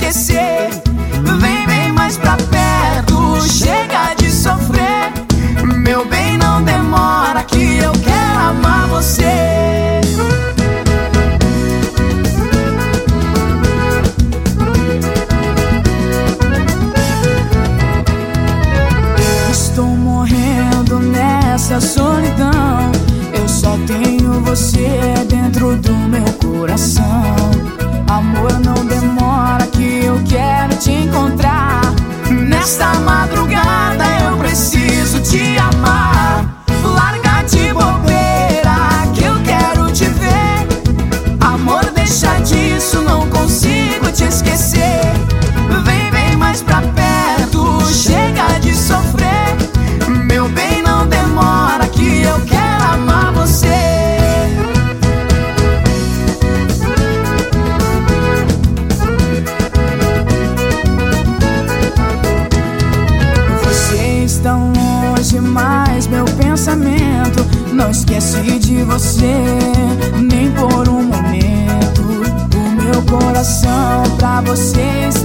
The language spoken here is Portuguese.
esquecer. Vem, vem mais pra perto, chega de sofrer. Meu bem, não demora que eu quero amar você. Estou morrendo nessa solidão. Eu só tenho você dentro do meu coração. Amor, não demora que eu quero te encontrar. Nesta madrugada eu preciso te amar. Larga de bobeira que eu quero te ver. Amor, deixa disso, não consigo te esquecer. Vem, vem mais pra perto, chega de sofrer. Meu bem, não demora que eu quero amar você. Você está longe, mas meu pensamento não esquece de você, nem por um momento. O meu coração pra você